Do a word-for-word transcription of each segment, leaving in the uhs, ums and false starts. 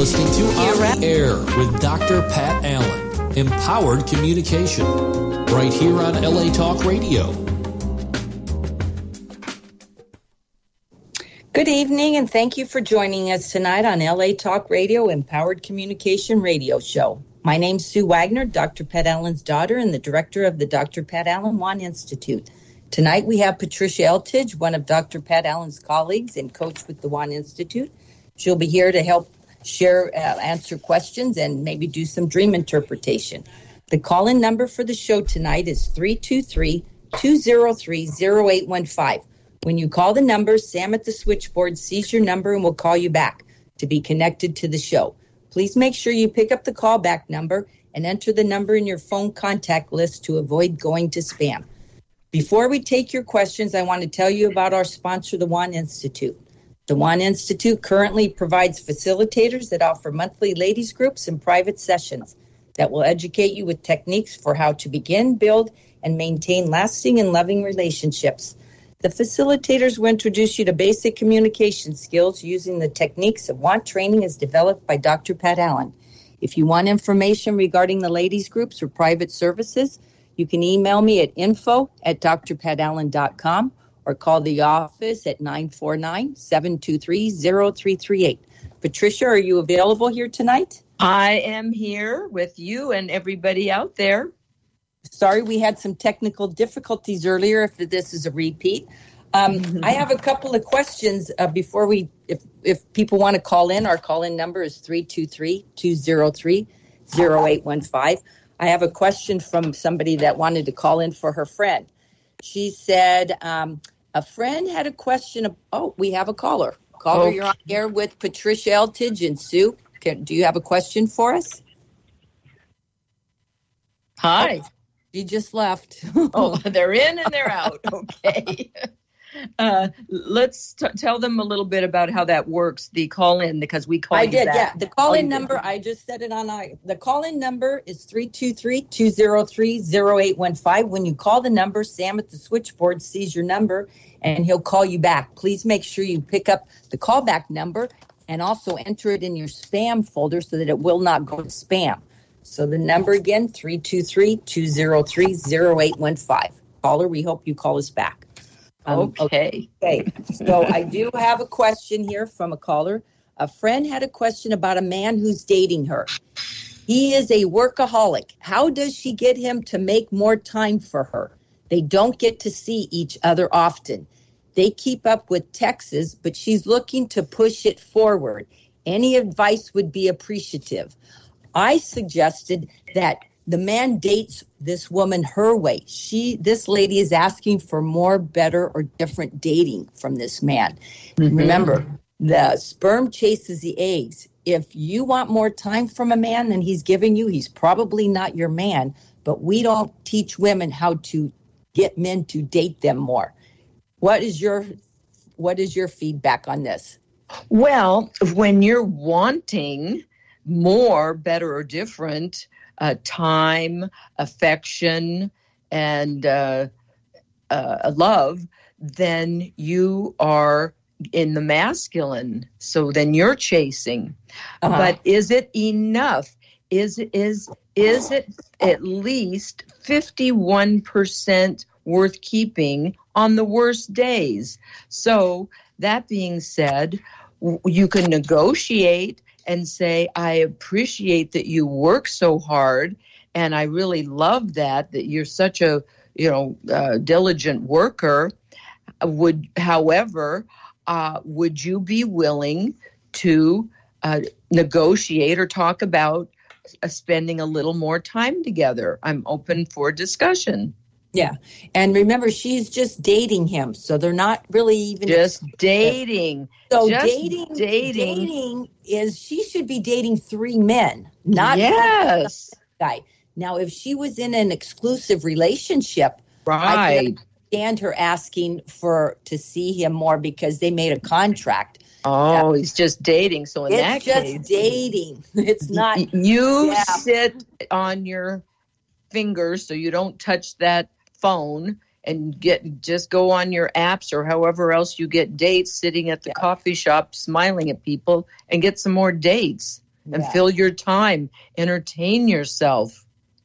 listening to On the Air with Doctor Pat Allen, Empowered Communication, right here on L A Talk Radio. Good evening, and thank you for joining us tonight on L A Talk Radio, Empowered Communication Radio Show. My name's Sue Wagner, Doctor Pat Allen's daughter and the director of the Doctor Pat Allen Wan Institute. Tonight we have Patricia Eltidge, one of Doctor Pat Allen's colleagues and coach with the Wan Institute. She'll be here to help share, uh, answer questions, and maybe do some dream interpretation. The call-in number for the show tonight is three two three, two zero three, zero eight one five. When you call the number, Sam at the switchboard sees your number and will call you back to be connected to the show. Please make sure you pick up the callback number and enter the number in your phone contact list to avoid going to spam. Before we take your questions, I want to tell you about our sponsor, the Wan Institute. The Wan Institute currently provides facilitators that offer monthly ladies groups and private sessions that will educate you with techniques for how to begin, build, and maintain lasting and loving relationships. The facilitators will introduce you to basic communication skills using the techniques of Wan training as developed by Doctor Pat Allen. If you want information regarding the ladies groups or private services, you can email me at info at d r pat allen dot com or call the office at nine four nine, seven two three, zero three three eight. Patricia, are you available here tonight? I am here with you and everybody out there. Sorry, we had some technical difficulties earlier, if this is a repeat. Um, mm-hmm. I have a couple of questions uh, before we, if, if people want to call in, our call-in number is three two three, two zero three, zero eight one five. I have a question from somebody that wanted to call in for her friend. She said, um, a friend had a question. Of, oh, we have a caller. Caller, okay. You're on air with Patricia Eltidge and Sue. Can, do you have a question for us? Hi. Oh, you just left. Oh, they're in and they're out. Okay. Uh, let's t- tell them a little bit about how that works, the call-in, because we call I you did, back. yeah. The call-in number, I just said it on I. The call-in number is three two three, two zero three, zero eight one five. When you call the number, Sam at the switchboard sees your number, and he'll call you back. Please make sure you pick up the callback number and also enter it in your spam folder so that it will not go to spam. So the number again, three two three, two zero three, zero eight one five. Caller, we hope you call us back. Um, okay. Okay. So I do have a question here from a caller. A friend had a question about a man who's dating her. He is a workaholic. How does she get him to make more time for her? They don't get to see each other often. They keep up with texts, but she's looking to push it forward. Any advice would be appreciative. I suggested that the man dates this woman her way. She, this lady is asking for more, better, or different dating from this man. Mm-hmm. Remember, the sperm chases the eggs. If you want more time from a man than he's giving you, he's probably not your man. But we don't teach women how to get men to date them more. What is your, what is your feedback on this? Well, when you're wanting more, better, or different, Uh, time, affection, and uh, uh, love, then you are in the masculine. So then you're chasing. Uh-huh. But is it enough? Is is is it at least fifty-one percent worth keeping on the worst days? So that being said, you can negotiate and say, I appreciate that you work so hard, and I really love that, that you're such a, you know, uh, diligent worker. Would, however, uh, would you be willing to uh, negotiate or talk about uh, spending a little more time together? I'm open for discussion. Yeah. And remember, she's just dating him. So they're not really even just dating. So just dating, dating dating is, she should be dating three men, not yes. one guy. Now, if she was in an exclusive relationship, right. I can understand her asking for to see him more because they made a contract. Oh, yeah. He's just dating. So in it's that just case, dating. It's not. You yeah. sit on your fingers so you don't touch that phone and get just go on your apps or however else you get dates, sitting at the yeah. coffee shop smiling at people and get some more dates. and Yeah. fill your time, entertain yourself.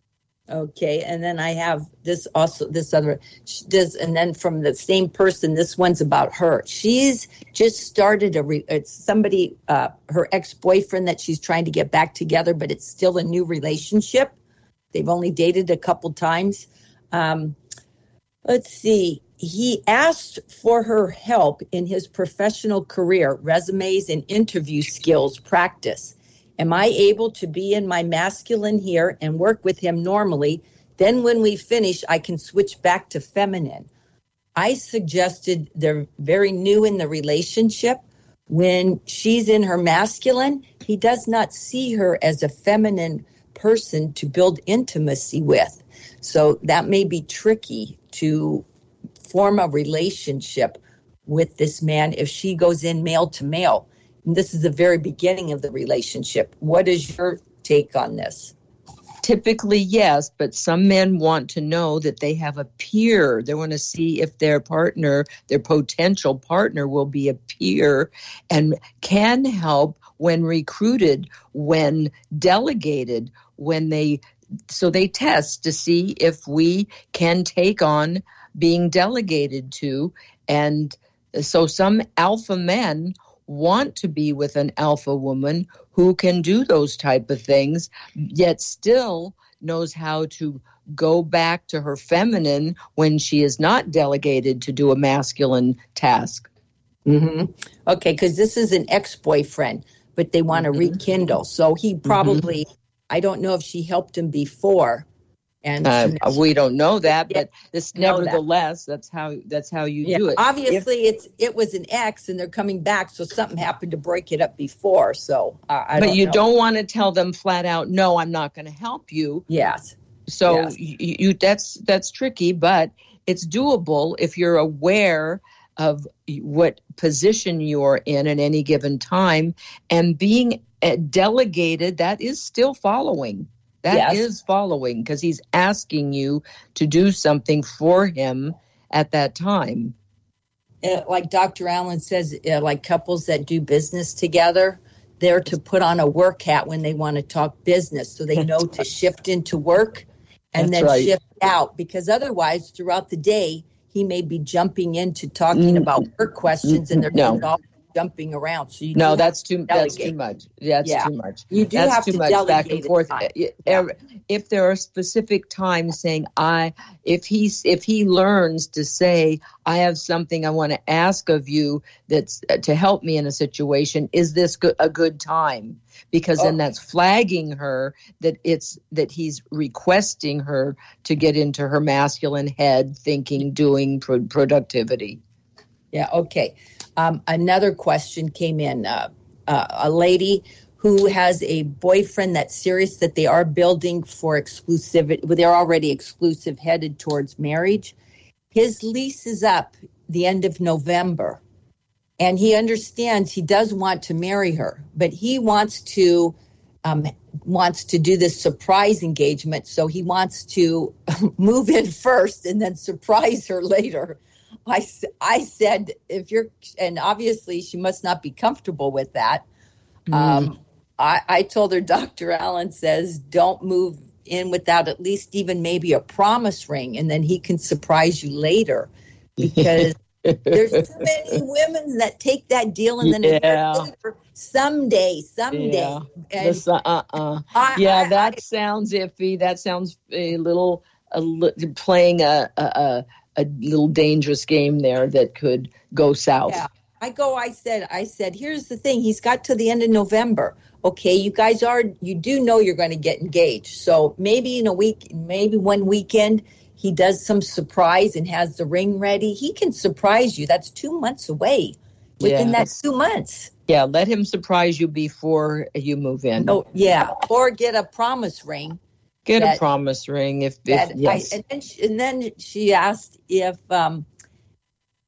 Okay, and then I have this also, this other, does, and then from the same person, this one's about her. She's just started a, re, it's somebody, uh, her ex-boyfriend that she's trying to get back together, but it's still a new relationship. They've only dated a couple times. Um, let's see. He asked for her help in his professional career, resumes and interview skills practice. Am I able to be in my masculine here and work with him normally? Then when we finish, I can switch back to feminine. I suggested they're very new in the relationship. When she's in her masculine, he does not see her as a feminine person to build intimacy with. So that may be tricky to form a relationship with this man if she goes in male to male. And this is the very beginning of the relationship. What is your take on this? Typically, yes, but some men want to know that they have a peer. They want to see if their partner, their potential partner, will be a peer and can help when recruited, when delegated, when they, so they test to see if we can take on being delegated to. And so some alpha men want to be with an alpha woman who can do those type of things, yet still knows how to go back to her feminine when she is not delegated to do a masculine task. Mm-hmm. Okay, because this is an ex-boyfriend, but they want to mm-hmm. rekindle. So he probably, mm-hmm. I don't know if she helped him before. And uh, we don't know that, yeah, but this nevertheless, that. that's how that's how you yeah. do it. Obviously, if, it's it was an ex, and they're coming back, so something happened to break it up before. So, uh, I but don't you know. don't want to tell them flat out, no, I'm not going to help you. Yes. So yes. You, you that's that's tricky, but it's doable if you're aware of what position you're in at any given time, and being delegated. That is still following. That yes. is following because he's asking you to do something for him at that time. Uh, like Doctor Allen says, uh, like couples that do business together, they're to put on a work hat when they want to talk business so they know to shift into work and That's then right. shift out. Because otherwise, throughout the day, he may be jumping into talking mm-hmm. about work questions and they're no. all jumping around. So you no, that's too that's too much. That's yeah. too much. You do that's have too to much back and forth. Yeah. If there are specific times saying I, if he's if he learns to say I have something I want to ask of you that's uh, to help me in a situation, is this go- a good time? Because then oh. that's flagging her that it's that he's requesting her to get into her masculine head, thinking, doing pro- productivity. Yeah. Okay. Um, another question came in. Uh, uh, a lady who has a boyfriend that's serious that they are building for exclusivity. They're already exclusive, headed towards marriage. His lease is up the end of November, and he understands he does want to marry her, but he wants to um, wants to do this surprise engagement. So he wants to move in first and then surprise her later. I, I said, if you're, and obviously she must not be comfortable with that. Mm. Um, I, I told her, Doctor Allen says, don't move in without at least even maybe a promise ring, and then he can surprise you later. Because there's too many women that take that deal and then yeah. later, someday, someday. Yeah, and this, uh, uh. I, yeah I, that I, sounds iffy. That sounds a little, a li- playing a, a, a a little dangerous game there that could go south. Yeah. I go, I said, I said, here's the thing. He's got to the end of November. Okay, you guys are, you do know you're going to get engaged. So maybe in a week, maybe one weekend, he does some surprise and has the ring ready. He can surprise you. That's two months away. Within yes. that two months. Yeah, let him surprise you before you move in. Oh, yeah. Or get a promise ring. Get that, a promise ring if, if that yes. I, and, then she, and then she asked if um,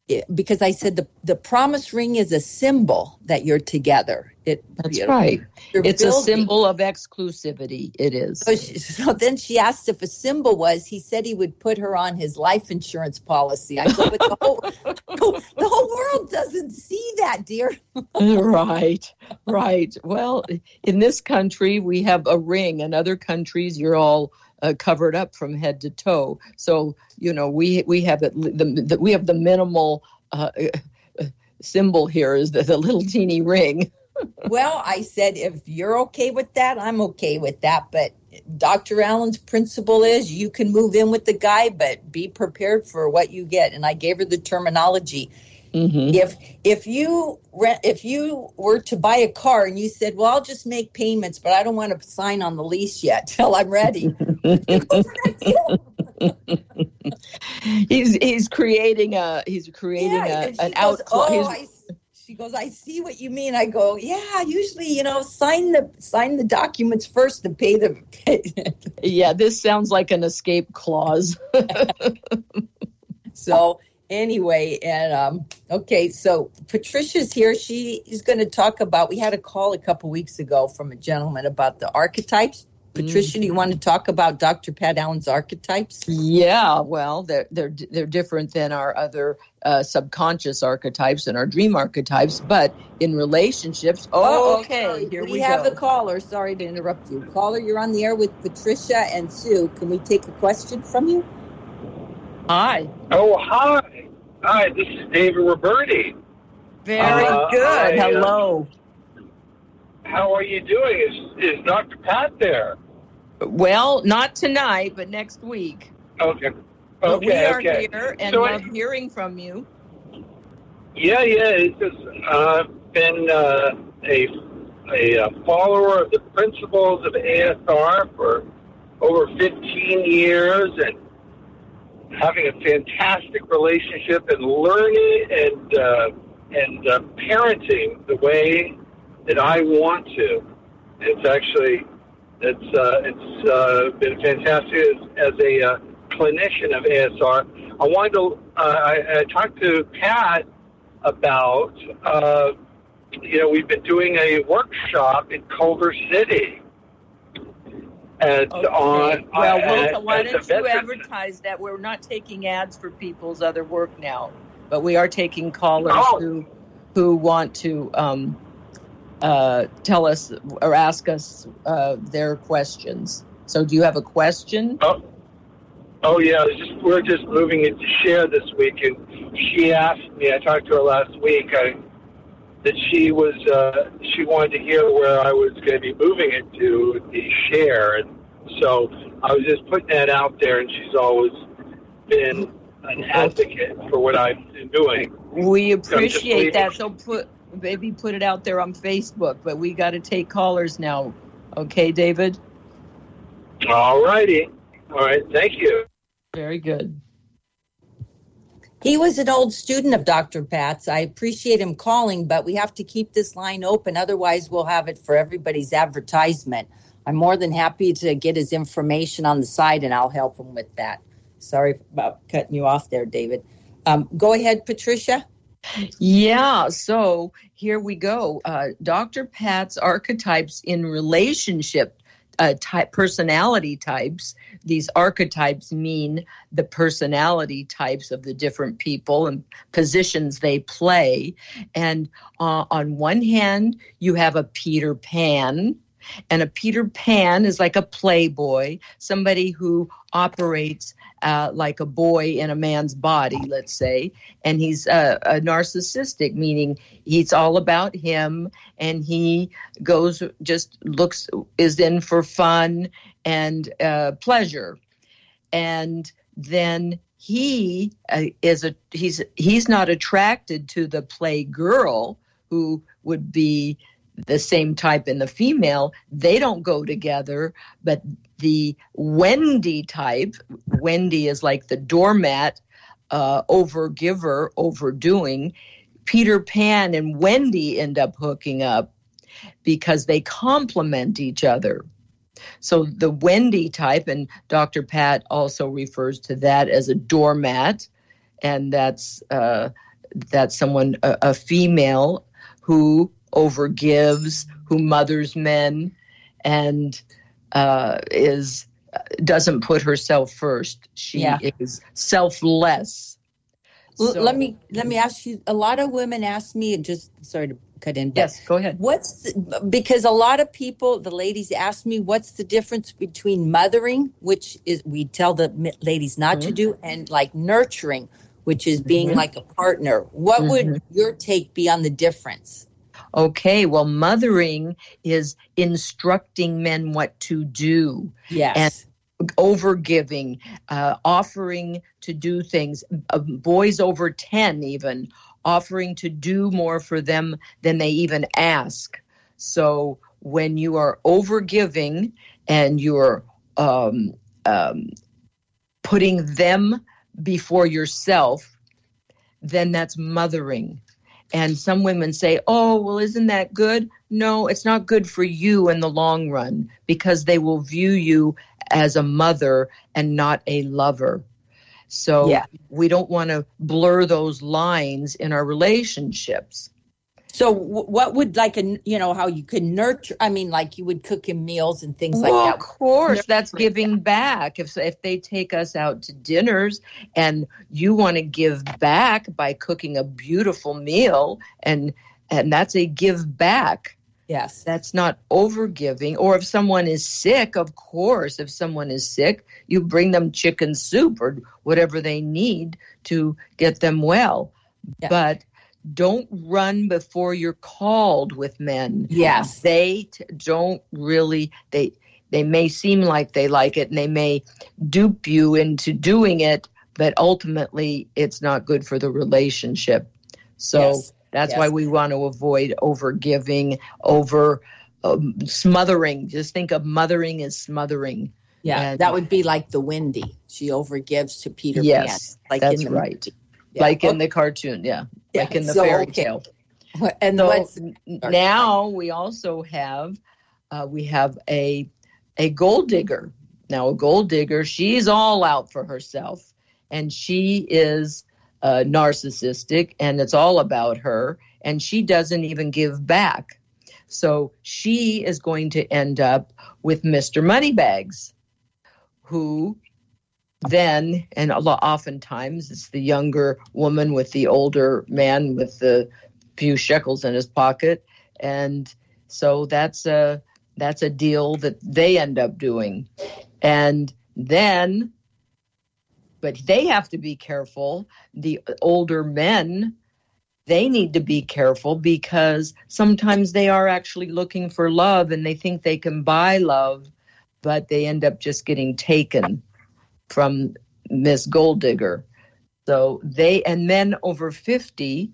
because I said the, the promise ring is a symbol that you're together. It, That's you know, right. It's building. a symbol of exclusivity. It is. So, she, so then she asked if a symbol was, he said he would put her on his life insurance policy. I go, but the whole, the whole world doesn't see that, dear. Right, right. Well, in this country, we have a ring. In other countries, you're all uh, covered up from head to toe. So, you know, we we have it, the, the we have the minimal uh, symbol here is the, the little teeny ring. Well, I said, if you're okay with that, I'm okay with that. But Doctor Allen's principle is you can move in with the guy, but be prepared for what you get. And I gave her the terminology. Mm-hmm. If if you rent, if you were to buy a car and you said, well, I'll just make payments, but I don't want to sign on the lease yet till I'm ready. he's he's creating a he's creating yeah, a an goes, out. Oh, I, she goes, I see what you mean. I go, yeah. Usually, you know, sign the sign the documents first and pay the. Yeah, this sounds like an escape clause. So. Anyway, and um, okay, so Patricia's here. She is going to talk about, we had a call a couple weeks ago from a gentleman about the archetypes. Patricia, mm-hmm. do you want to talk about Doctor Pat Allen's archetypes? Yeah, well, they're they're they're different than our other uh, subconscious archetypes and our dream archetypes, but in relationships. Oh, oh okay, sorry. here we, we go. have the caller. Sorry to interrupt you, caller. You're on the air with Patricia and Sue. Can we take a question from you? Hi. Oh, hi. Hi, this is David Roberti. Very uh, good. I, Hello. Uh, how are you doing? Is is Doctor Pat there? Well, not tonight, but next week. Okay. Okay, but we are okay. here and so love I, hearing from you. Yeah, yeah. It's just, uh, I've been uh, a, a follower of the principles of A S R for over fifteen years and having a fantastic relationship and learning and uh, and uh, parenting the way that I want to. It's actually it's uh, it's uh, been fantastic as, as a uh, clinician of A S R. I wanted to uh, I, I talked to Pat about uh, you know we've been doing a workshop in Culver City. At, okay. on, well, at, we'll why don't you advertise that? We're not taking ads for people's other work now, but we are taking callers oh. who who want to um, uh, tell us or ask us uh, their questions. So do you have a question? Oh, oh yeah. It's just, we're just moving it to Share this week, and she asked me, I talked to her last week, I, that she was uh, she wanted to hear where I was going to be moving it to the Share, and so I was just putting that out there. And she's always been an advocate for what I've been doing. We appreciate that. So put maybe put it out there on Facebook, but we got to take callers now. Okay, David. All righty. All right. Thank you. Very good. He was an old student of Doctor Pat's. I appreciate him calling, but we have to keep this line open. Otherwise, we'll have it for everybody's advertisement. I'm more than happy to get his information on the side, and I'll help him with that. Sorry about cutting you off there, David. Um, go ahead, Patricia. Yeah, so here we go. Uh, Doctor Pat's archetypes in relationship Uh, type personality types. These archetypes mean the personality types of the different people and positions they play. And uh, on one hand, you have a Peter Pan. And a Peter Pan is like a playboy, somebody who operates uh, like a boy in a man's body, let's say. And he's uh, a narcissistic, meaning he's all about him, and he goes, just looks, is in for fun and uh, pleasure. And then he uh, is a, he's, he's not attracted to the play girl, who would be the same type in the female. They don't go together, but the Wendy type, Wendy is like the doormat, uh, overgiver, overdoing. Peter Pan and Wendy end up hooking up because they complement each other. So the Wendy type, and Doctor Pat also refers to that as a doormat, and that's uh, that's someone, a, a female who overgives, who mothers men, and uh, is doesn't put herself first. She Yeah. is selfless. L- So- let me let me ask you. A lot of women ask me, and just sorry to cut in. But Yes, go ahead. What's the, because a lot of people, the ladies ask me, what's the difference between mothering, which is we tell the m- ladies not to Mhm. do, and like nurturing, which is being Mhm. like a partner. What Mhm. would your take be on the difference? Okay, well, mothering is instructing men what to do. Yes. Overgiving, uh, offering to do things, uh, boys over ten even, offering to do more for them than they even ask. So when you are overgiving and you're um, um, putting them before yourself, then that's mothering. And some women say, oh, well, isn't that good? No, it's not good for you in the long run because they will view you as a mother and not a lover. So Yeah. we don't want to blur those lines in our relationships. So w- what would like a, you know, how you could nurture, I mean, like you would cook him meals and things like Well, that. of course, that's Nurturing. giving back. If if they take us out to dinners and you want to give back by cooking a beautiful meal, and and that's a give back. Yes. That's not overgiving. Or if someone is sick, of course, if someone is sick, you bring them chicken soup or whatever they need to get them well. Yeah. But don't run before you're called with men. Yes. They t- don't really, they they may seem like they like it and they may dupe you into doing it, but ultimately it's not good for the relationship. So Yes. that's Yes. why we want to avoid overgiving, over um, smothering. Just think of mothering as smothering. Yeah. And- that would be like the Wendy. She overgives to Peter Yes, Pan. Like that's in the, right. Yeah. Like in Okay. the cartoon, yeah. Yeah. Like in the So, fairy okay. tale. And So what's n- now we also have uh, we have a a gold digger. Now a gold digger, she's all out for herself, and she is uh, narcissistic, and it's all about her, and she doesn't even give back. So she is going to end up with Mister Moneybags, who then, and a lot, oftentimes it's the younger woman with the older man with the few shekels in his pocket, and so that's a that's a deal that they end up doing. And then, but they have to be careful. The older men, they need to be careful because sometimes they are actually looking for love and they think they can buy love, but they end up just getting taken from Miss Gold Digger. So they, and men over fifty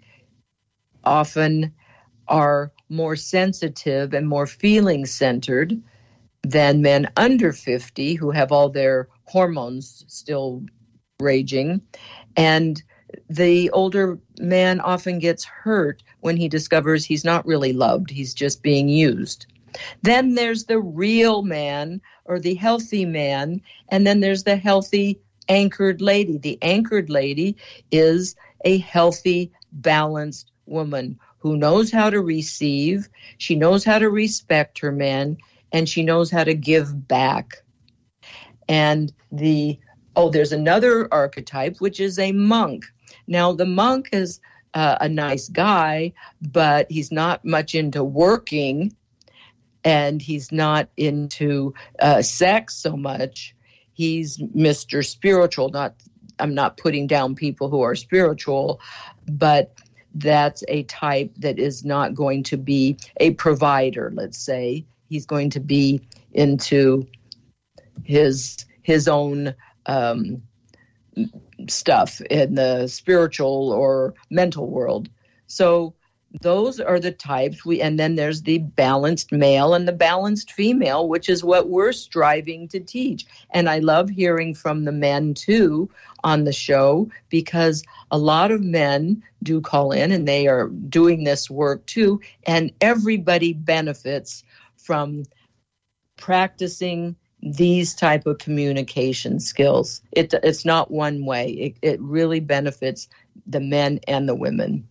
often are more sensitive and more feeling centered than men under fifty who have all their hormones still raging. And the older man often gets hurt when he discovers he's not really loved, he's just being used. Then there's the real man or the healthy man, and then there's the healthy anchored lady. The anchored lady is a healthy, balanced woman who knows how to receive, she knows how to respect her man, and she knows how to give back. And the, oh, there's another archetype, which is a monk. Now, the monk is uh, a nice guy, but he's not much into working, and he's not into uh, sex so much. He's Mister Spiritual. Not, I'm not putting down people who are spiritual, but that's a type that is not going to be a provider, let's say. He's going to be into his his own um, stuff in the spiritual or mental world. So those are the types. We and then there's the balanced male and the balanced female, which is what we're striving to teach. And I love hearing from the men too on the show, because a lot of men do call in and they are doing this work too, and everybody benefits from practicing these type of communication skills. It, it's not one way. It, it really benefits the men and the women.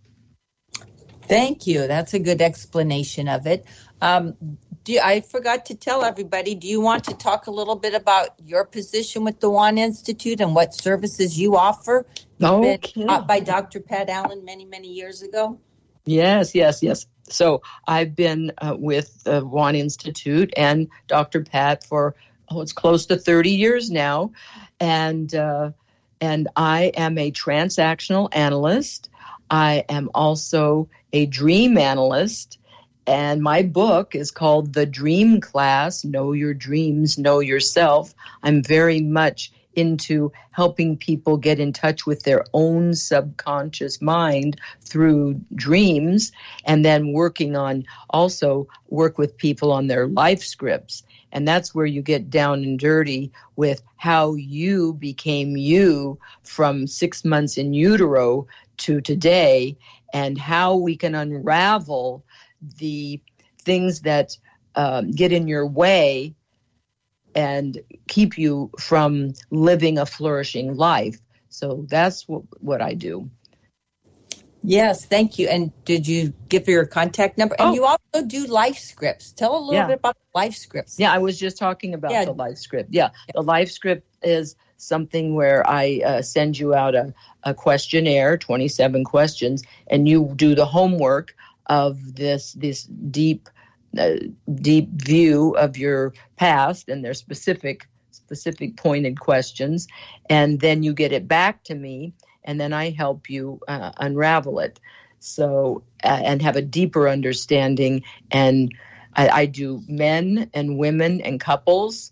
Thank you. That's a good explanation of it. Um, do, I forgot to tell everybody, do you want to talk a little bit about your position with the Wand Institute and what services you offer? You've Okay. been taught by Doctor Pat Allen many, many years ago. Yes, yes, yes. So I've been uh, with the Wand Institute and Doctor Pat for, oh, it's close to thirty years now. And, uh, and I am a transactional analyst. I am also a dream analyst. And my book is called The Dream Class, Know Your Dreams, Know Yourself. I'm very much into helping people get in touch with their own subconscious mind through dreams, and then working on also work with people on their life scripts. And that's where you get down and dirty with how you became you from six months in utero to today, and how we can unravel the things that um, get in your way and keep you from living a flourishing life. So that's what, what I do. Yes, thank you. And did you give your contact number? And Oh. you also do life scripts. Tell a little Yeah. bit about life scripts. Yeah, I was just talking about Yeah. the life script. Yeah, the life script is something where I uh, send you out a, a questionnaire, twenty-seven questions, and you do the homework of this this deep uh, deep view of your past, and their specific specific pointed questions, and then you get it back to me, and then I help you uh, unravel it. So uh, and have a deeper understanding. And I, I do men and women and couples,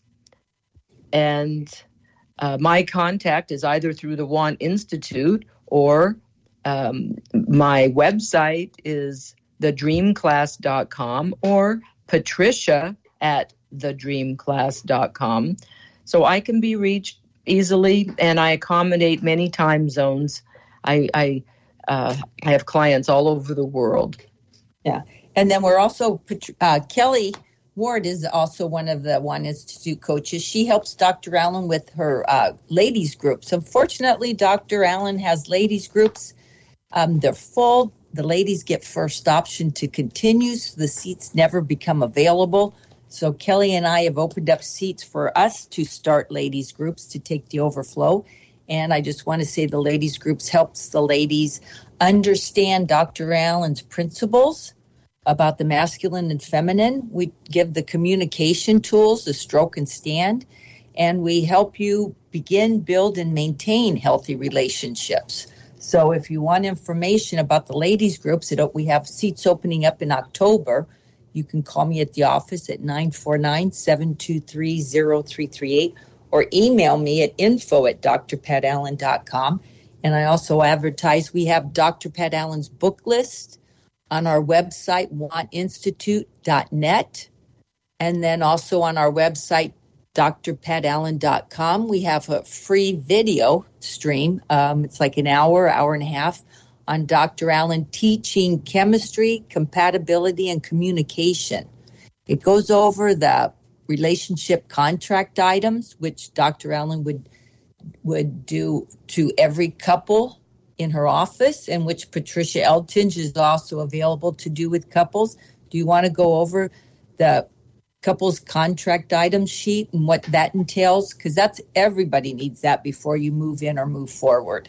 and uh, my contact is either through the Wand Institute, or um, my website is the dream class dot com, or Patricia at the dream class dot com. So I can be reached easily, and I accommodate many time zones. I I, uh, I have clients all over the world. Yeah. And then we're also, uh, Kelly Ward is also one of the Wand Institute coaches. She helps Doctor Allen with her uh, ladies groups. Unfortunately, Doctor Allen has ladies groups. Um, they're full. The ladies get first option to continue, so the seats never become available. So Kelly and I have opened up seats for us to start ladies groups to take the overflow. And I just want to say the ladies groups helps the ladies understand Doctor Allen's principles about the masculine and feminine. We give the communication tools, the stroke and stand, and we help you begin, build, and maintain healthy relationships. So if you want information about the ladies groups, we have seats opening up in October. You can call me at the office at nine four nine, seven two three, zero three three eight or email me at info at d r pat allen dot com. And I also advertise we have Doctor Pat Allen's book list on our website, wand institute dot net, and then also on our website, d r pat allen dot com. We have a free video stream. Um, it's like an hour, hour and a half on Doctor Allen teaching chemistry, compatibility, and communication. It goes over the relationship contract items, which Doctor Allen would would do to every couple in her office, and which Patricia Eltinge is also available to do with couples. Do you want to go over the couples contract item sheet and what that entails? Because that's everybody needs that before you move in or move forward.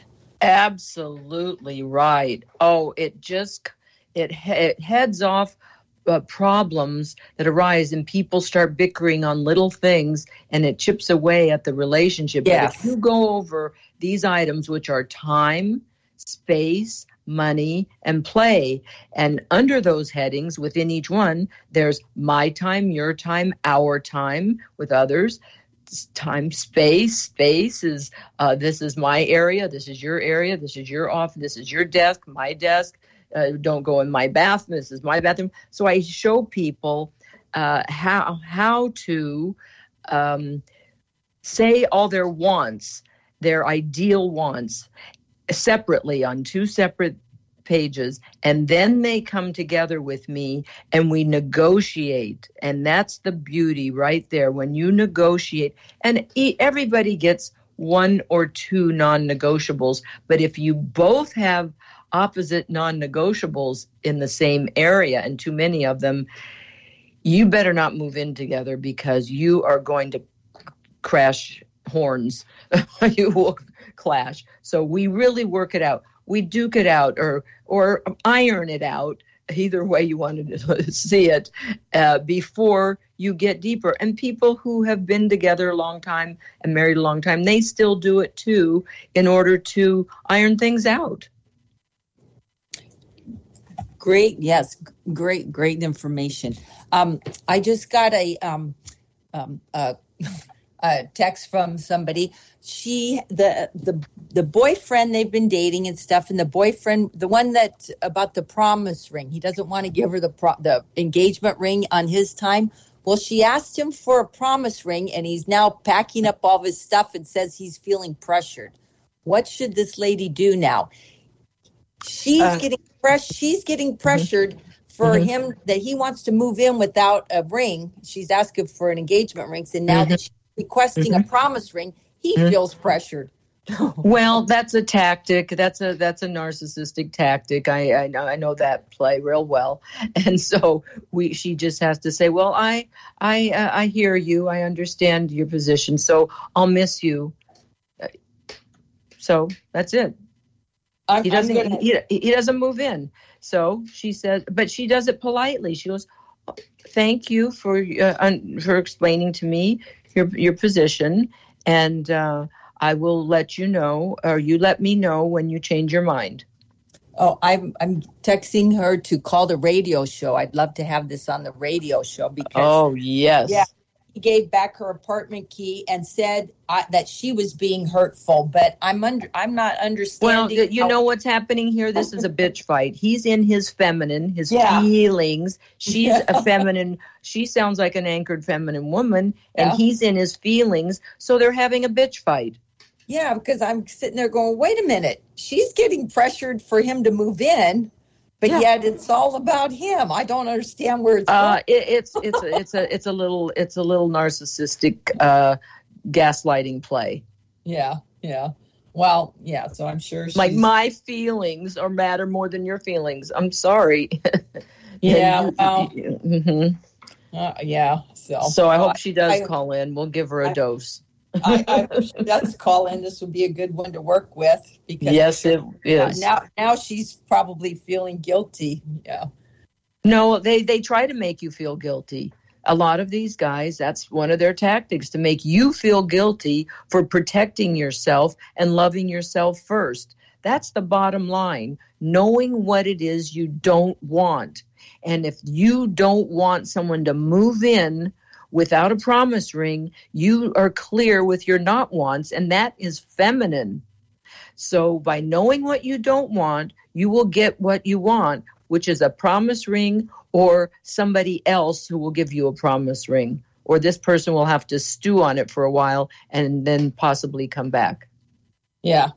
Absolutely right. Oh, it just, it, it heads off uh, problems that arise, and people start bickering on little things, and it chips away at the relationship. Yes. But if you go over these items, which are time, space, money, and play, and under those headings within each one, there's my time, your time, our time with others. Time, space, space is, uh, this is my area, this is your area, this is your office, this is your desk, my desk, uh, don't go in my bathroom, this is my bathroom. So I show people uh, how how to um, say all their wants, their ideal wants, separately on two separate pages, and then they come together with me and we negotiate. And that's the beauty right there, when you negotiate, and everybody gets one or two non-negotiables. But if you both have opposite non-negotiables in the same area and too many of them, you better not move in together because you are going to crash horns. You will clash. So we really work it out. We duke it out or or iron it out, either way you wanted to see it, uh, before you get deeper. And people who have been together a long time and married a long time, they still do it too in order to iron things out. Great. Yes. Great, great information. Um, I just got a, um, um, uh, a text from somebody. She, the, the, the boyfriend they've been dating and stuff, and the boyfriend, the one that about the promise ring, he doesn't want to give her the pro, the engagement ring on his time. Well, she asked him for a promise ring, and he's now packing up all of his stuff and says he's feeling pressured. What should this lady do now? She's uh, getting press. She's getting pressured mm-hmm. for mm-hmm. him that he wants to move in without a ring. She's asking for an engagement ring, and now mm-hmm. that she's requesting mm-hmm. a promise ring, he mm-hmm. feels pressured. Well, that's a tactic. That's a that's a narcissistic tactic. I, I know I know that play real well, and so we she just has to say, "Well, I I uh, I hear you. I understand your position. So I'll miss you." So that's it. I'm, he doesn't. gonna... he, he doesn't move in. So she says, but she does it politely. She goes, oh, "Thank you for uh, un, for explaining to me your your position, and uh, I will let you know, or you let me know when you change your mind." Oh, I'm I'm texting her to call the radio show. I'd love to have this on the radio show because. Oh yes. Yeah. He gave back her apartment key and said uh, that she was being hurtful, but I'm under, I'm not understanding. Well, you how- know what's happening here? This is a bitch fight. He's in his feminine, his yeah. feelings. She's yeah. a feminine. She sounds like an anchored feminine woman, and yeah. he's in his feelings. So they're having a bitch fight. Yeah, because I'm sitting there going, wait a minute. She's getting pressured for him to move in. But yeah. yet it's all about him. I don't understand where it's uh, it, it's it's a, it's a it's a little it's a little narcissistic uh, gaslighting play. Yeah, yeah. Well, yeah. So I'm sure she's... like my feelings are matter more than your feelings. I'm sorry. Yeah. Well, mm-hmm. uh, yeah. So so I hope she does I, call in. We'll give her a I, dose. I, I hope she does call in. This would be a good one to work with because yes, it is. Uh, now, now she's probably feeling guilty. Yeah. No, they they try to make you feel guilty. A lot of these guys, that's one of their tactics, to make you feel guilty for protecting yourself and loving yourself first. That's the bottom line. Knowing what it is you don't want, and if you don't want someone to move in without a promise ring, you are clear with your not wants, and that is feminine. So by knowing what you don't want, you will get what you want, which is a promise ring or somebody else who will give you a promise ring. Or this person will have to stew on it for a while and then possibly come back. Yeah.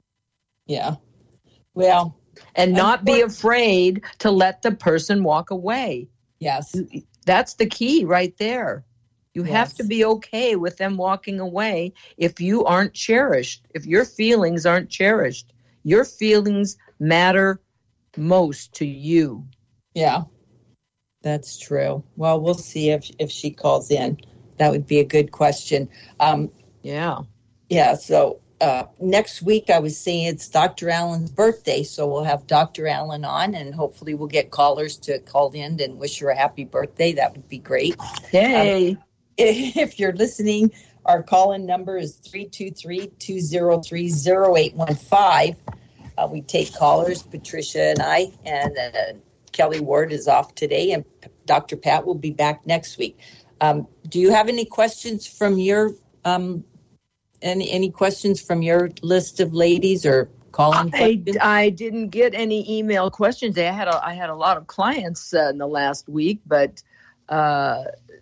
Yeah. Well. And not be afraid to let the person walk away. Yes. That's the key right there. You yes. have to be okay with them walking away if you aren't cherished, if your feelings aren't cherished. Your feelings matter most to you. Yeah, that's true. Well, we'll see if, if she calls in. That would be a good question. Um, yeah. Yeah, so uh, next week I was saying it's Doctor Allen's birthday, so we'll have Doctor Allen on, and hopefully we'll get callers to call in and wish her a happy birthday. That would be great. Yay. Um, if you're listening, our call-in number is three two three, two zero three, zero eight one five. Uh, we take callers, Patricia and I, and uh, Kelly Ward is off today, and Doctor Pat will be back next week. Um, do you have any questions from your um, any any questions from your list of ladies or calling questions? I, I didn't get any email questions. I had a, I had a lot of clients uh, in the last week, but uh,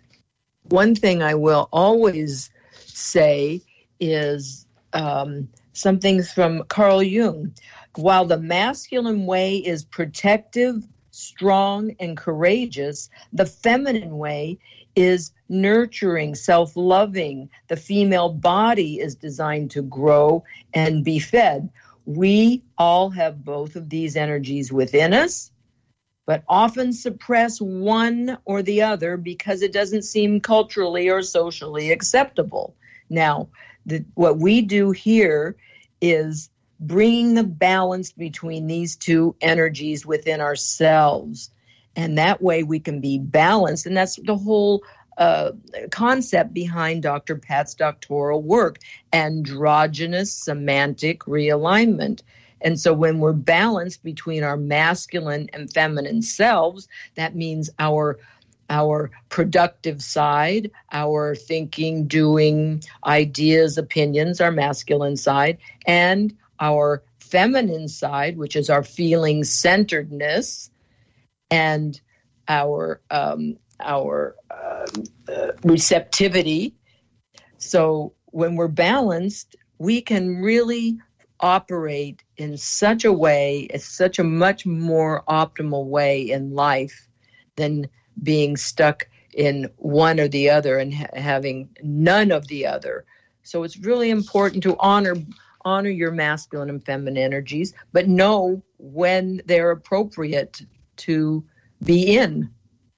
one thing I will always say is um, something from Carl Jung. While the masculine way is protective, strong, and courageous, the feminine way is nurturing, self-loving. The female body is designed to grow and be fed. We all have both of these energies within us, but often suppress one or the other because it doesn't seem culturally or socially acceptable. Now, the, what we do here is bringing the balance between these two energies within ourselves. And that way we can be balanced. And that's the whole uh, concept behind Doctor Pat's doctoral work, androgynous semantic realignment. And so when we're balanced between our masculine and feminine selves, that means our our productive side, our thinking, doing, ideas, opinions, our masculine side, and our feminine side, which is our feeling centeredness, and our um, our uh, uh, receptivity. So when we're balanced, we can really operate in such a way, it's such a much more optimal way in life than being stuck in one or the other and ha- having none of the other. So it's really important to honor honor your masculine and feminine energies, but know when they're appropriate to be in.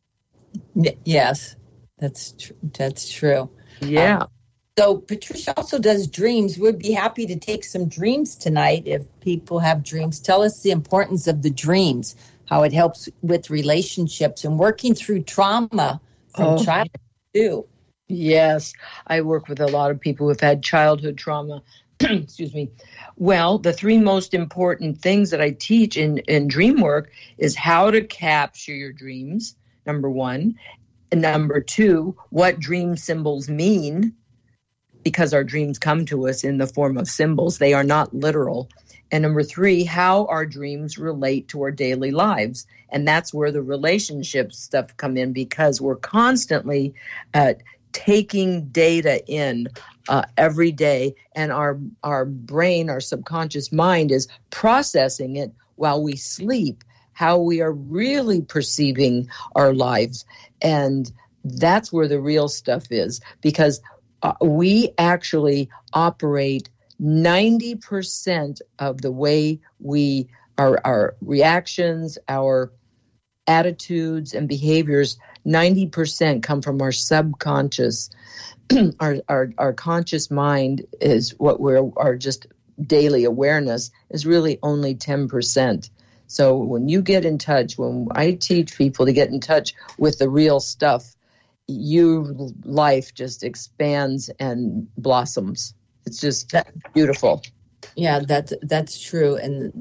Yes, that's tr- that's true. Yeah. Um, so Patricia also does dreams. We'd be happy to take some dreams tonight if people have dreams. Tell us the importance of the dreams, how it helps with relationships and working through trauma from Oh. childhood too. Yes, I work with a lot of people who have had childhood trauma. Excuse me. Well, the three most important things that I teach in, in dream work is how to capture your dreams, number one. And number two, what dream symbols mean, because our dreams come to us in the form of symbols. They are not literal. And number three, how our dreams relate to our daily lives. And that's where the relationship stuff come in, because we're constantly uh, taking data in uh, every day, and our our brain, our subconscious mind is processing it while we sleep, how we are really perceiving our lives. And that's where the real stuff is, because uh, we actually operate ninety percent of the way we, our, our reactions, our attitudes and behaviors, ninety percent come from our subconscious. our, our our conscious mind is what we're, our just daily awareness is really only ten percent. So when you get in touch, when I teach people to get in touch with the real stuff, your life just expands and blossoms. It's just beautiful. Yeah, that's that's true. And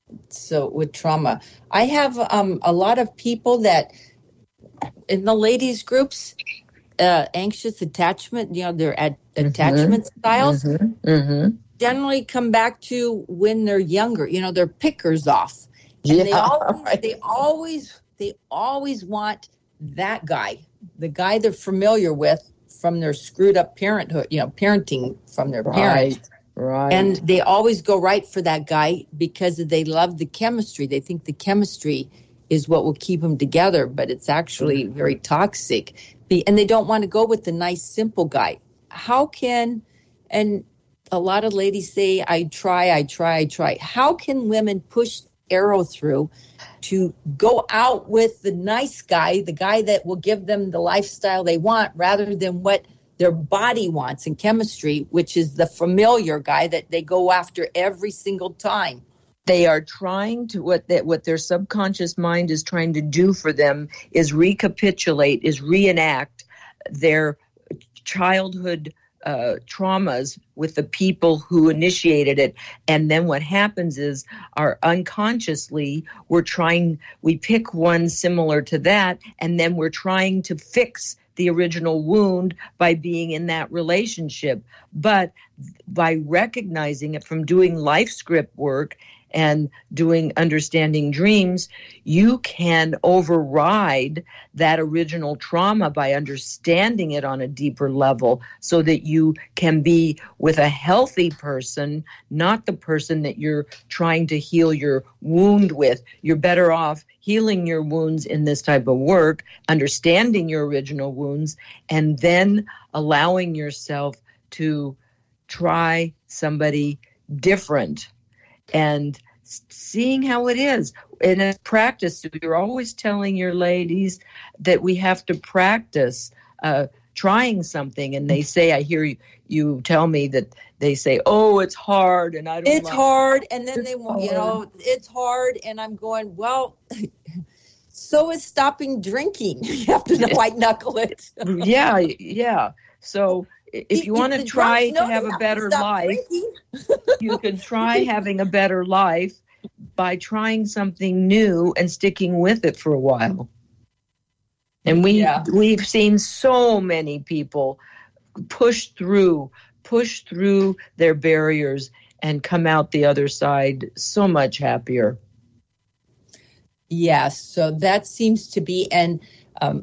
so with trauma, I have um, a lot of people that in the ladies groups, uh, anxious attachment, you know, their ad- Mm-hmm. attachment styles Mm-hmm. Mm-hmm. generally come back to when they're younger. You know, they're pickers off. And Yeah, they always, right. they always, they always want that guy, the guy they're familiar with from their screwed up parenthood, you know, parenting from their parents. Right, right. And they always go right for that guy because they love the chemistry. They think the chemistry is what will keep them together, but it's actually Mm-hmm. very toxic. Be- And they don't want to go with the nice, simple guy. How can, and a lot of ladies say, I try, I try, I try. How can women push arrow through to go out with the nice guy, the guy that will give them the lifestyle they want, rather than what their body wants in chemistry, which is the familiar guy that they go after every single time? They are trying to, what that what their subconscious mind is trying to do for them is recapitulate, is reenact their childhood uh, traumas with the people who initiated it. And then what happens is, our unconsciously, we're trying, we pick one similar to that, and then we're trying to fix the original wound by being in that relationship. But by recognizing it from doing life script work and doing understanding dreams, you can override that original trauma by understanding it on a deeper level so that you can be with a healthy person, not the person that you're trying to heal your wound with. You're better off healing your wounds in this type of work, understanding your original wounds, and then allowing yourself to try somebody different and seeing how it is. In a practice, you're always telling your ladies that we have to practice uh, trying something. And they say, I hear you, you tell me that they say, oh, it's hard. And I don't It's like hard. it. And then they want, you know, it's hard. And I'm going, well, so is stopping drinking. You have to know white knuckle it. yeah, yeah. So if you want to try to have a better life, you can try having a better life by trying something new and sticking with it for a while. And we, yeah. we've seen so many people push through, push through their barriers and come out the other side so much happier. Yes, so that seems to be, and um,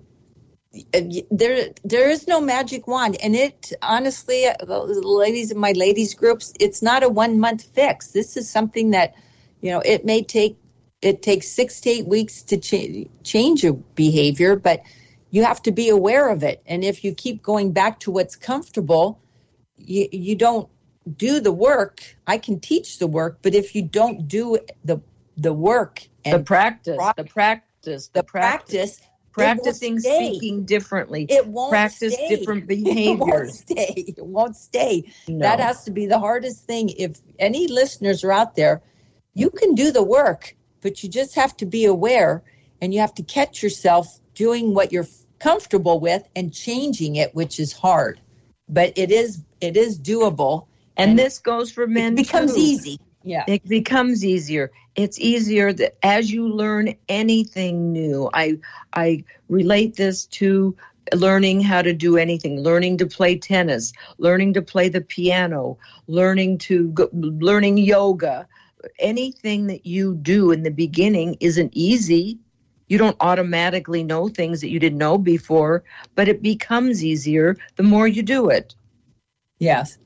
there there is no magic wand. And it, honestly, the ladies in my ladies groups, it's not a one month fix. This is something that, you know, it may take, it takes six to eight weeks to ch- change your behavior, but you have to be aware of it. And if you keep going back to what's comfortable, you, you don't do the work. I can teach the work, but if you don't do the the work and the practice, pro- the practice, the, the practice, practice practicing speaking differently, it won't practice stay. different behaviors. It won't stay. It won't stay. No. That has to be the hardest thing. If any listeners are out there, you can do the work, but you just have to be aware, and you have to catch yourself doing what you're comfortable with and changing it, which is hard. But it is it is doable. And, and this goes for men. It becomes too. easy. Yeah. It becomes easier. It's easier that as you learn anything new. I I relate this to learning how to do anything, learning to play tennis, learning to play the piano, learning to go, learning yoga. Anything that you do in the beginning isn't easy. You don't automatically know things that you didn't know before, but it becomes easier the more you do it. Yes.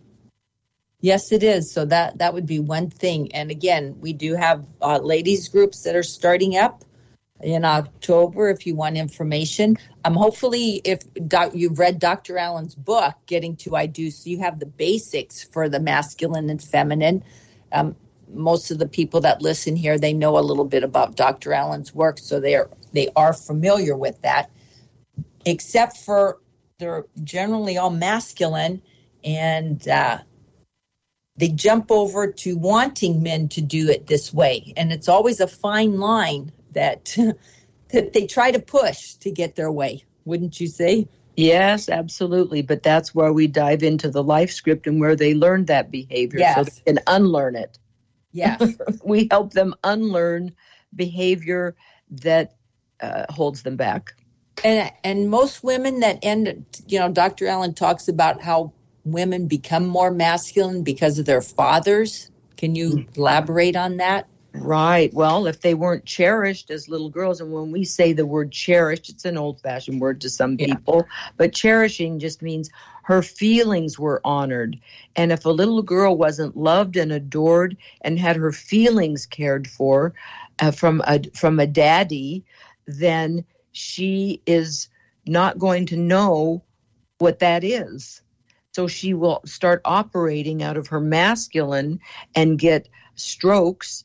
Yes, it is. So that, that would be one thing. And again, we do have uh, ladies groups that are starting up in October if you want information. Um, hopefully, if doc, you've read Doctor Allen's book, Getting to I Do, so you have the basics for the masculine and feminine. Um, most of the people that listen here, they know a little bit about Doctor Allen's work, so they are, they are familiar with that, except for they're generally all masculine, and uh, they jump over to wanting men to do it this way. And it's always a fine line that that they try to push to get their way, wouldn't you say? Yes, absolutely. But that's where we dive into the life script and where they learn that behavior, yes. so they can unlearn it. Yeah. We help them unlearn behavior that uh, holds them back. And and most women that end, you know, Doctor Allen talks about how women become more masculine because of their fathers. Can you mm. elaborate on that? Right. Well, if they weren't cherished as little girls, and when we say the word cherished, it's an old-fashioned word to some people, yeah. but cherishing just means her feelings were honored. And if a little girl wasn't loved and adored and had her feelings cared for uh, from a from a daddy, then she is not going to know what that is. So she will start operating out of her masculine and get strokes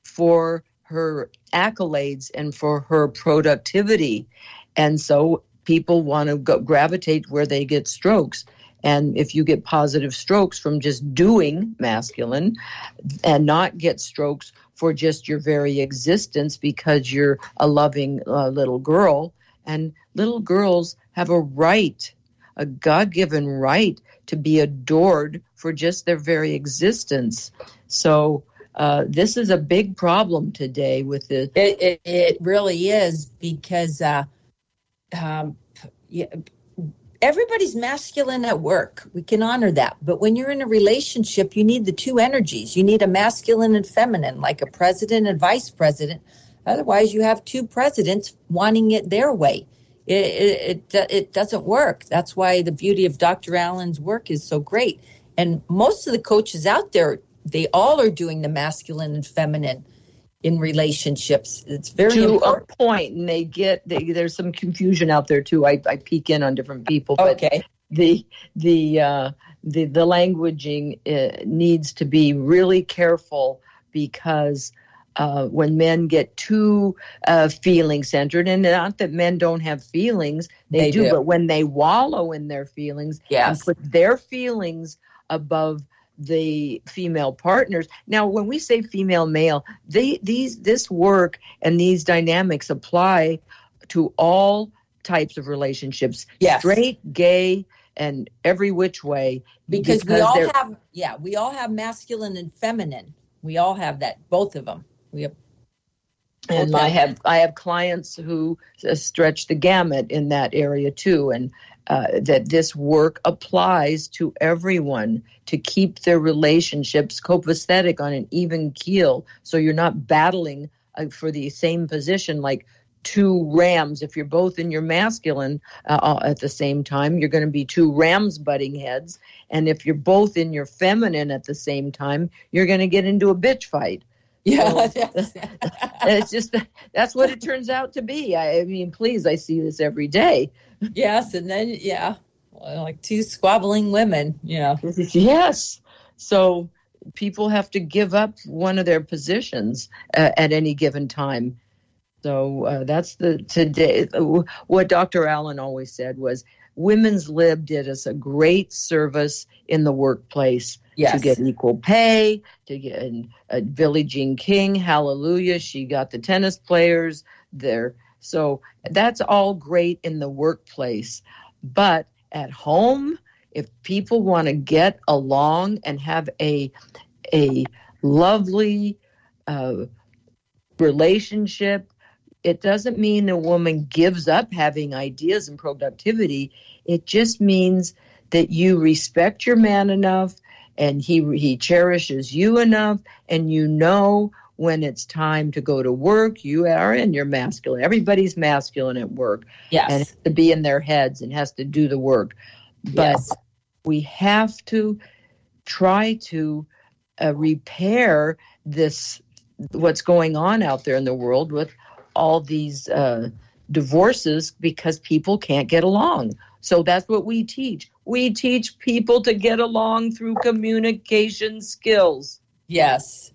for her accolades and for her productivity. And so people want to go, gravitate where they get strokes. And if you get positive strokes from just doing masculine and not get strokes for just your very existence because you're a loving uh, little girl, and little girls have a right, a God-given right to be adored for just their very existence. So uh, this is a big problem today with the... It, it, it really is, because uh, um, yeah, everybody's masculine at work. We can honor that. But when you're in a relationship, you need the two energies. You need a masculine and feminine, like a president and vice president. Otherwise, you have two presidents wanting it their way. It, it, it, it doesn't work. That's why the beauty of Doctor Allen's work is so great. And most of the coaches out there, they all are doing the masculine and feminine in relationships. It's very to important. a point, and they get they, there's some confusion out there too. I, I peek in on different people, but Okay. the the uh, the the languaging uh, needs to be really careful, because uh, when men get too uh, feeling centered, and not that men don't have feelings, they, They do, do. but when they wallow in their feelings Yes. and put their feelings above the female partners. Now, when we say female male, they, these this work and these dynamics apply to all types of relationships, Yes. straight, gay, and every which way. Because, we all they're- have, yeah, we all have masculine and feminine. We all have that, both of them. We have, and Okay. I have I have clients who uh, stretch the gamut in that area too, and uh, that this work applies to everyone to keep their relationships copacetic on an even keel, so you're not battling uh, for the same position like two rams. If you're both in your masculine uh, at the same time, you're going to be two rams butting heads, and if you're both in your feminine at the same time, you're going to get into a bitch fight. yeah. It's just, that's what it turns out to be. I, I mean, please, I see this every day. Yes, and then, yeah, well, like two squabbling women, yeah. Yes. So people have to give up one of their positions uh, at any given time. So uh, that's the today. What Doctor Allen always said was, women's lib did us a great service in the workplace. Yes. To get equal pay, to get and, uh, Billie Jean King, hallelujah, she got the tennis players there. So that's all great in the workplace. But at home, if people want to get along and have a a lovely uh, relationship, it doesn't mean a woman gives up having ideas and productivity. It just means that you respect your man enough, and he he cherishes you enough, and you know when it's time to go to work. You are in your masculine. Everybody's masculine at work. Yes. And has to be in their heads and has to do the work. But Yes. we have to try to uh, repair this, what's going on out there in the world with all these uh, divorces, because people can't get along. So that's what we teach. We teach people to get along through communication skills. Yes.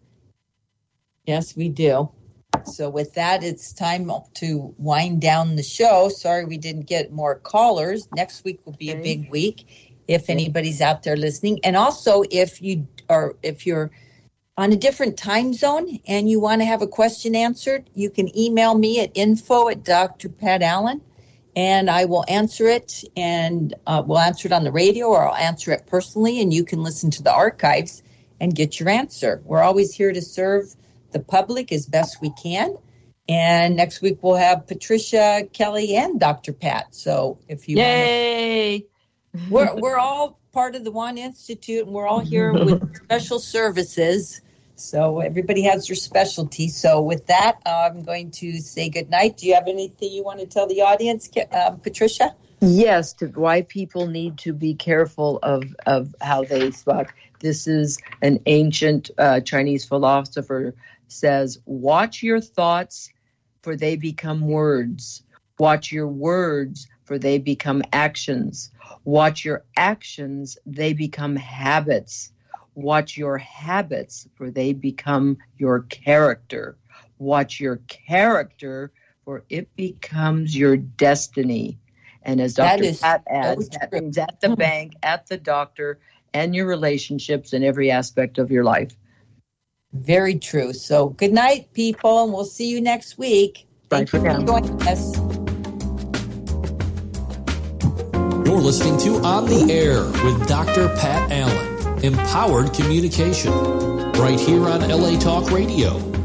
Yes, we do. So with that, it's time to wind down the show. Sorry we didn't get more callers. Next week will be a big week if anybody's out there listening. And also, if you are if you're on a different time zone and you want to have a question answered, you can email me at info at Doctor Pat Allen, and I will answer it, and uh, we'll answer it on the radio, or I'll answer it personally, and you can listen to the archives and get your answer. We're always here to serve the public as best we can. And next week we'll have Patricia, Kelly, and Doctor Pat. So if you Yay! want, we're we're all part of the One Institute, and we're all here with special services. So everybody has their specialty. So with that, uh, I'm going to say good night. Do you have anything you want to tell the audience, uh, Patricia? Yes, to why people need to be careful of, of how they speak. This is an ancient uh, Chinese philosopher says, watch your thoughts, for they become words. Watch your words, for they become actions. Watch your actions, they become habits. Watch your habits, for they become your character. Watch your character, for it becomes your destiny. And as That Doctor is Pat so adds, that true. means at the bank, at the doctor, and your relationships in every aspect of your life. Very true. So good night, people, and we'll see you next week. Bye Thank for you now. for joining us. You're listening to On the Air with Doctor Pat Allen. Empowered communication. Right here on L A Talk Radio.